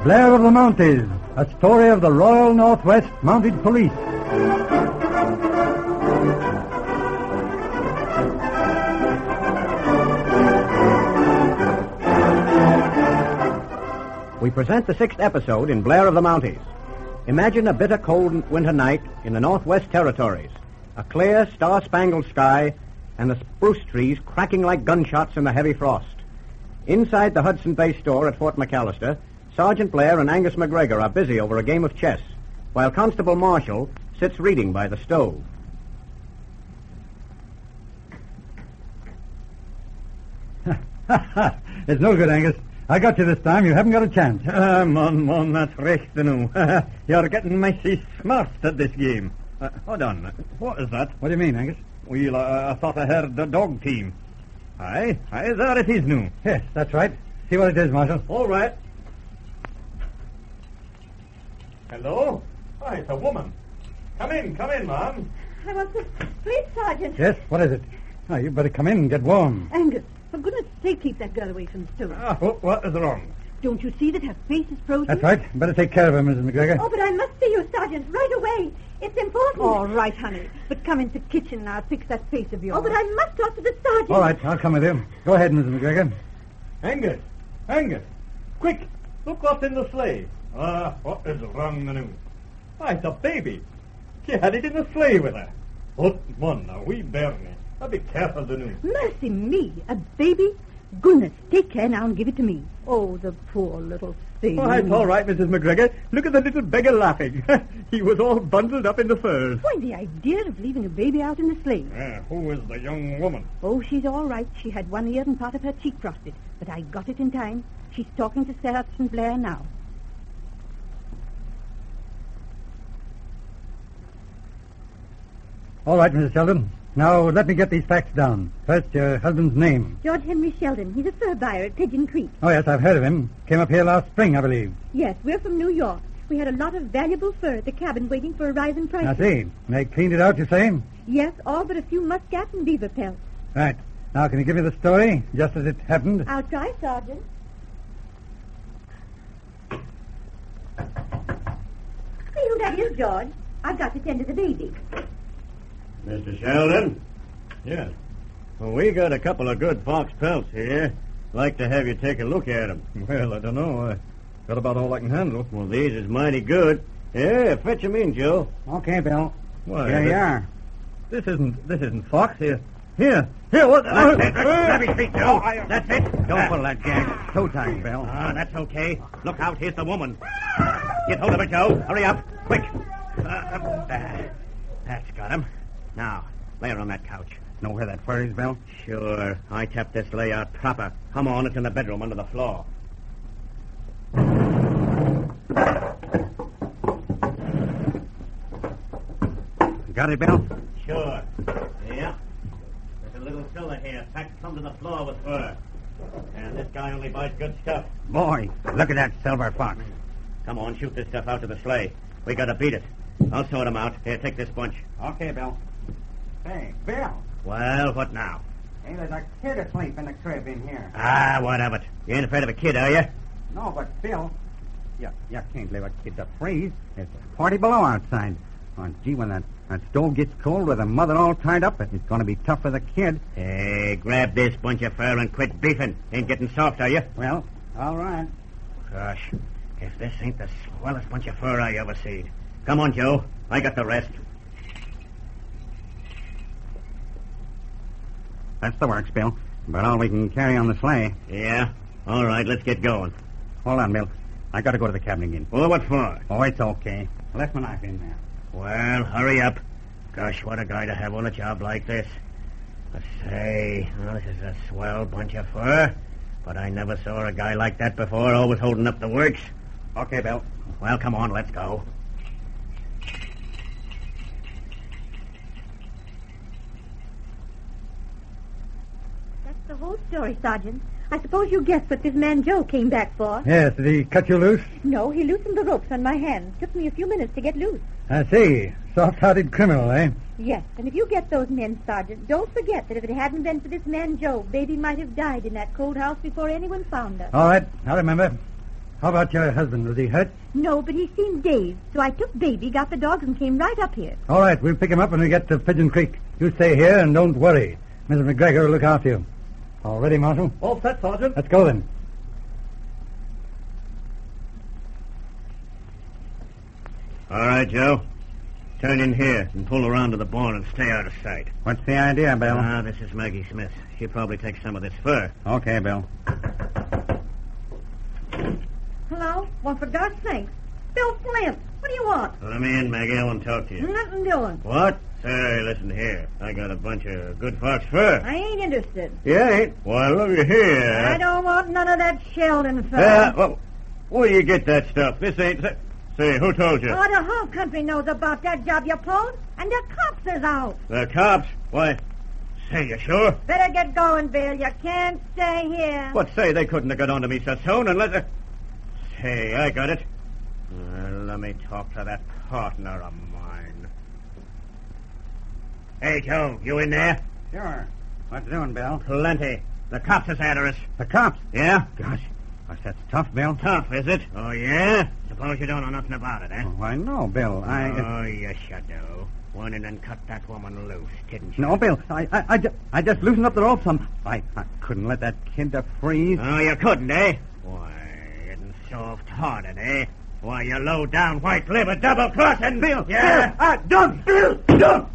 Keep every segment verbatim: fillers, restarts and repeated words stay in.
Blair of the Mounties, a story of the Royal Northwest Mounted Police. We present the sixth episode in Blair of the Mounties. Imagine a bitter cold winter night in the Northwest Territories. A clear, star-spangled sky and the spruce trees cracking like gunshots in the heavy frost. Inside the Hudson Bay store at Fort McAllister, Sergeant Blair and Angus McGregor are busy over a game of chess, while Constable Marshall sits reading by the stove. It's no good, Angus. I got you this time. You haven't got a chance. Ah, mon, mon, that's recht nu. You're getting mighty smart at this game. Uh, hold on. What is that? What do you mean, Angus? Well, uh, I thought I heard the dog team. Aye, aye, there it is nu. Yes, that's right. See what it is, Marshal. All right. Hello? Hi, it's a woman. Come in, come in, ma'am. I want to sleep, Sergeant. Yes, what is it? Oh, you better come in and get warm. Angus, for goodness sake, keep that girl away from the stove. Ah, what, what is wrong? Don't you see that her face is frozen? That's right. Better take care of her, Missus McGregor. Oh, but I must see you, Sergeant, right away. It's important. All right, honey. But come into the kitchen and I'll fix that face of yours. Oh, but I must talk to the sergeant. All right, I'll come with you. Go ahead, Missus McGregor. Angus, Angus, quick, look what's in the sleigh. Ah, what is wrong now? Why, it's a baby. She had it in the sleigh with her. What one, a wee bairnie. Now be careful, Danu. Mercy me, a baby? Goodness, take care now and give it to me. Oh, the poor little thing. Oh, it's all right, Missus McGregor. Look at the little beggar laughing. He was all bundled up in the furs. Why, the idea of leaving a baby out in the sleigh. Uh, who is the young woman? Oh, she's all right. She had one ear and part of her cheek frosted, but I got it in time. She's talking to Sergeant Blair now. All right, Missus Sheldon. Now, let me get these facts down. First, your husband's name. George Henry Sheldon. He's a fur buyer at Pigeon Creek. Oh, yes, I've heard of him. Came up here last spring, I believe. Yes, we're from New York. We had a lot of valuable fur at the cabin waiting for a rise in prices. I see. They cleaned it out, you say? Yes, all but a few muscat and beaver pelts. Right. Now, can you give me the story, just as it happened? I'll try, Sergeant. See who that is, George. I've got to tend to the baby. Mister Sheldon? Yes. Well, we got a couple of good fox pelts here. Like to have you take a look at them. Well, I don't know. I got about all I can handle. Well, these is mighty good. Yeah, fetch 'em in, Joe. Okay, Bill. Why, Here you this- are. This isn't, this isn't fox. Here, here, here, what? That's it. Grab his feet, Joe. That's it. Don't pull that gag. Toe time, Bill. Ah, that's okay. Look out, here's the woman. Get hold of her, Joe. Hurry up. Quick. Uh, uh, that's got him. Now, lay her on that couch. Know where that fur is, Bill? Sure. I tapped this layout proper. Come on, it's in the bedroom under the floor. Got it, Bill? Sure. Yeah. There's a little fella here packed some to the floor with fur. And this guy only buys good stuff. Boy, look at that silver fox. Come on, shoot this stuff out to the sleigh. We gotta beat it. I'll sort 'em out. Here, take this bunch. Okay, Bill. Hey, Bill. Well, what now? Hey, there's a kid asleep in the crib in here. Ah, what of it? You ain't afraid of a kid, are you? No, but Bill, you, you can't leave a kid to freeze. There's a party below outside. Oh, gee, when that, that stove gets cold with a mother all tied up, it's going to be tough for the kid. Hey, grab this bunch of fur and quit beefing. Ain't getting soft, are you? Well, all right. Gosh, if this ain't the swellest bunch of fur I ever seen. Come on, Joe. I got the rest. That's the works, Bill. But all we can carry on the sleigh. Yeah? All right, let's get going. Hold on, Bill. I got to go to the cabin again. Well, what for? Oh, it's okay. I left my knife in there. Well, hurry up. Gosh, what a guy to have on a job like this. I say, well, this is a swell bunch of fur. But I never saw a guy like that before, always holding up the works. Okay, Bill. Well, come on, let's go. That's the whole story, Sergeant. I suppose you guessed what this man Joe came back for. Yes, did he cut you loose? No, he loosened the ropes on my hands. Took me a few minutes to get loose. I see. Soft-hearted criminal, eh? Yes, and if you get those men, Sergeant, don't forget that if it hadn't been for this man Joe, baby might have died in that cold house before anyone found her. All right, I'll remember. How about your husband? Was he hurt? No, but he seemed dazed. So I took Baby, got the dogs, and came right up here. All right, we'll pick him up when we get to Pigeon Creek. You stay here and don't worry. Missus McGregor will look after you. All ready, Marshal? All set, Sergeant. Let's go then. All right, Joe. Turn in here and pull around to the barn and stay out of sight. What's the idea, Bill? Ah, this is Maggie Smith. She'll probably take some of this fur. Okay, Bill. Hello? Well, for God's sake. Bill Flint, what do you want? Let me in, Maggie. I want to talk to you. Nothing doing. What? Say, listen here. I got a bunch of good fox fur. I ain't interested. You ain't? Why, look here. I don't want none of that Sheldon fur. Uh, well, where do you get that stuff? This ain't... Say, who told you? Oh, the whole country knows about that job you pulled, and the cops is out. The cops? Why, say, you sure? Better get going, Bill. You can't stay here. What, say, they couldn't have got on to me so soon unless... Uh... Say, I got it. Uh, let me talk to that partner of mine. Hey, Joe, you in there? Sure. What's doing, Bill? Plenty. The cops is after us. The cops? Yeah? Gosh, gosh, that's tough, Bill. Tough, is it? Oh, yeah? Suppose you don't know nothing about it, eh? Oh, why, no, Bill. I... Oh, yes, you do. Went in and cut that woman loose, didn't you? No, Bill. I, I, I, ju- I just loosened up the rope some. I, I couldn't let that kid to freeze. Oh, you couldn't, eh? Why, getting soft-hearted, eh? Why, you low-down white-liver double-crossing... Bill! Yeah? Bill! Ah, don't! Bill! Don't!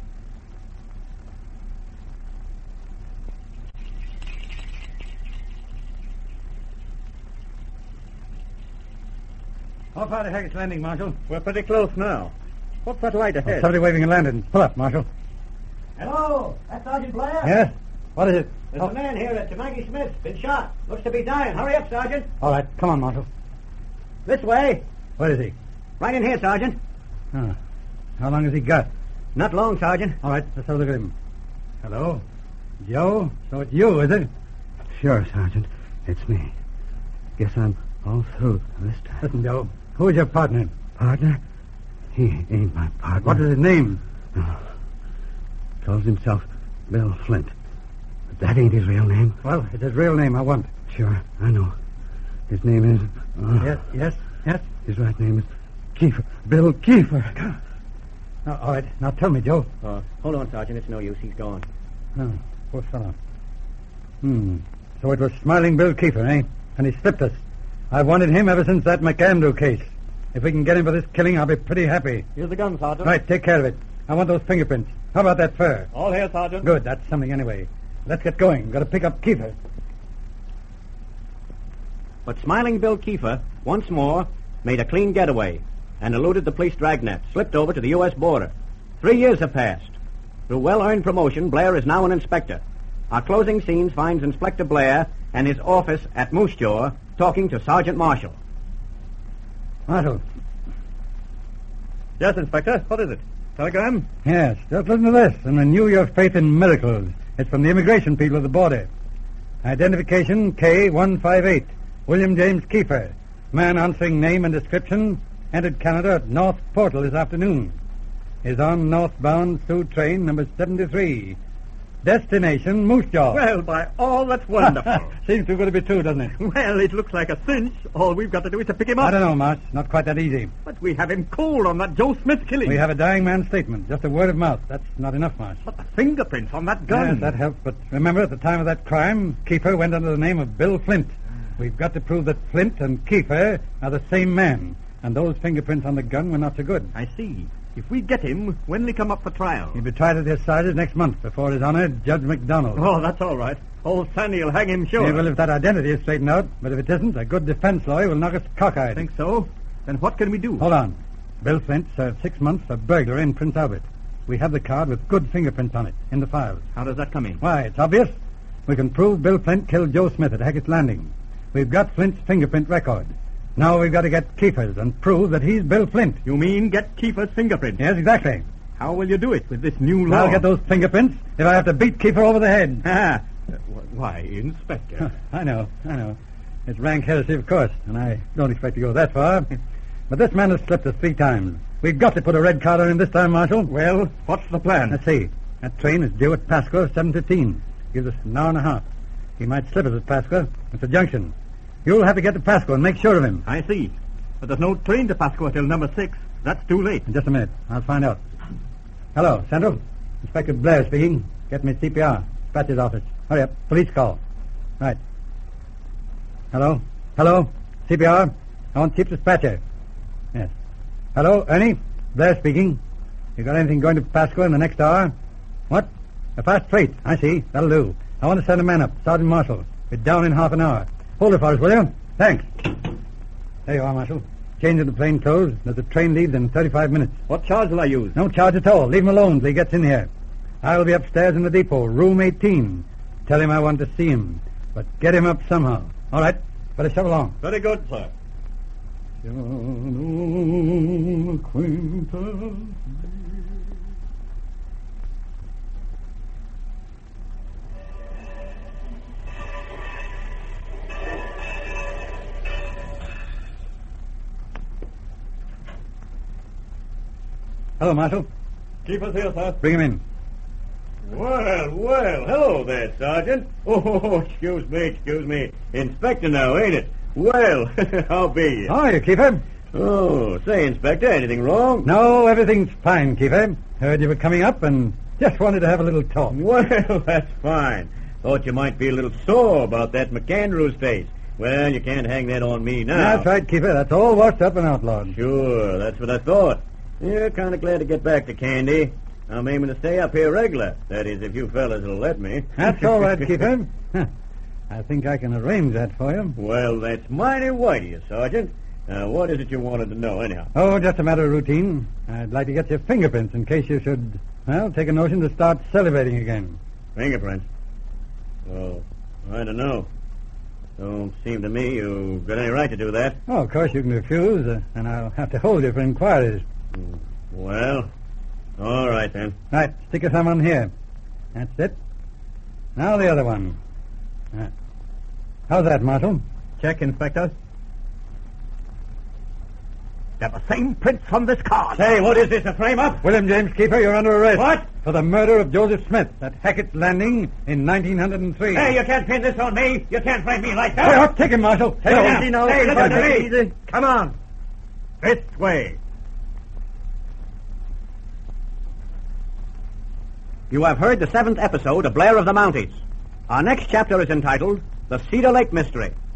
How far to Hackett's Landing, Marshal? We're pretty close now. What's that light Oh, ahead? somebody waving a lantern. Pull up, Marshal. Hello, that's Sergeant Blair? Yes? What is it? There's Oh, a man here at Maggie Smith. Been shot. Looks to be dying. Hurry up, Sergeant. all right, come on, Marshal. This way. Where is he? Right in here, Sergeant. Oh. How long has he got? Not long, Sergeant. All right, let's have a look at him. Hello? Joe? So it's you, is it? Sure, Sergeant. It's me. Guess I'm all through this time. Listen, Joe. Who is your partner? Partner? He ain't my partner. What is his name? Oh. Calls himself Bill Flint. But that ain't his real name. Well, it's his real name I want. Sure, I know. His name is... Oh, Yes, yes, yes. His right name is Kiefer. Bill Kiefer. Oh, all right, now tell me, Joe. Uh, hold on, Sergeant. It's no use. He's gone. Oh, poor fellow. Hmm. So it was Smiling Bill Kiefer, eh? And he slipped us. I've wanted him ever since that McAndrew case. If we can get him for this killing, I'll be pretty happy. Here's the gun, Sergeant. Right, take care of it. I want those fingerprints. How about that fur? All here, Sergeant. Good, that's something anyway. Let's get going. Got to pick up Kiefer. But Smiling Bill Kiefer, once more, made a clean getaway and eluded the police dragnet, slipped over to the U S border. Three years have passed. Through well-earned promotion, Blair is now an inspector. Our closing scenes finds Inspector Blair and his office at Moose Jaw talking to Sergeant Marshall. Marshal. Yes, Inspector. What is it? Telegram? Yes, just listen to this and renew your faith in miracles. It's from the immigration people of the border. Identification K one five eight. William James Kiefer. Man answering name and description. Entered Canada at North Portal this afternoon. Is on northbound through train number seventy-three. Destination Moose Jaw. Well, by all that's wonderful. Seems too good to be true, doesn't it? Well, it looks like a cinch. All we've got to do is to pick him up. I don't know, Marsh. Not quite that easy. But we have him cold on that Joe Smith killing. We have a dying man's statement. Just a word of mouth. That's not enough, Marsh. But the fingerprints on that gun. Yes, that helps. But remember, at the time of that crime, Kiefer went under the name of Bill Flint. We've got to prove that Flint and Kiefer are the same man. And those fingerprints on the gun were not so good. I see. If we get him, when we come up for trial? He'll be tried at the assizes next month before His Honor, Judge McDonald. Oh, that's all right. Old Sandy will hang him sure. Yeah, well, if that identity is straightened out, but if it isn't, a good defense lawyer will knock us cockeyed. Think so? Then what can we do? Hold on. Bill Flint served six months for burglary in Prince Albert. We have the card with good fingerprints on it in the files. How does that come in? Why, it's obvious. We can prove Bill Flint killed Joe Smith at Hackett's Landing. We've got Flint's fingerprint record. Now we've got to get Kiefer's and prove that he's Bill Flint. You mean get Kiefer's fingerprints? Yes, exactly. How will you do it with this new law? I'll get those fingerprints if I have to beat Kiefer over the head. Ah, uh, why, Inspector? I know, I know. It's rank heresy, of course, and I don't expect to go that far. But this man has slipped us three times. We've got to put a red card on him this time, Marshal. Well, what's the plan? Let's see. That train is due at Pasco at seven fifteen. Gives us an hour and a half. He might slip us at Pasco. It's a junction. You'll have to get to Pasco and make sure of him. I see. But there's no train to Pasco till number six. That's too late. In just a minute. I'll find out. Hello, Central. Inspector Blair speaking. Get me C P R. Dispatcher's office. Hurry up. Police call. Right. Hello? Hello? C P R? I want Chief Dispatcher. Yes. Hello, Ernie? Blair speaking. You got anything going to Pasco in the next hour? What? A fast freight. I see. That'll do. I want to send a man up. Sergeant Marshall. Be down in half an hour. Hold it for us, will you? Thanks. There you are, Marshal. Change of the plain clothes. There's a train leaves in thirty-five minutes. What charge will I use? No charge at all. Leave him alone till he gets in here. I'll be upstairs in the depot, room eighteen. Tell him I want to see him, but get him up somehow. All right. Better shove along. Very good, sir. Hello, Marshal. Keep us here, sir. Bring him in. Well, well, hello there, Sergeant. Oh, excuse me, excuse me. Inspector now, ain't it? Well, how be you? How are you, Keefer? Oh, say, Inspector, anything wrong? No, everything's fine, Keefer. Heard you were coming up and just wanted to have a little talk. Well, that's fine. Thought you might be a little sore about that McAndrews case. Well, you can't hang that on me now. That's right, Keefer. That's all washed up and outlawed. Sure, that's what I thought. Yeah, kind of glad to get back to Candy. I'm aiming to stay up here regular. That is, if you fellas will let me. That's all right, Keefer. I think I can arrange that for you. Well, that's mighty white of you, Sergeant. Now, what is it you wanted to know, anyhow? Oh, just a matter of routine. I'd like to get your fingerprints in case you should, well, take a notion to start salivating again. Fingerprints? Well, I don't know. Don't seem to me you've got any right to do that. Oh, of course you can refuse, uh, and I'll have to hold you for inquiries. Well, all right then. Right, stick your thumb on here. That's it. Now the other one. Right. How's that, Marshal? Check, Inspector. They're the same prints from this car. Say, what is this, a frame-up? William James Keefer, you're under arrest. What? For the murder of Joseph Smith at Hackett's Landing in nineteen oh three. Hey, you can't pin this on me. You can't frame me like Hey, that. oh, take him, Marshal. Take Hey, him. easy now. Hey, listen to listen me. easy. Come on. This way. You have heard the seventh episode of Blair of the Mounties. Our next chapter is entitled The Cedar Lake Mystery.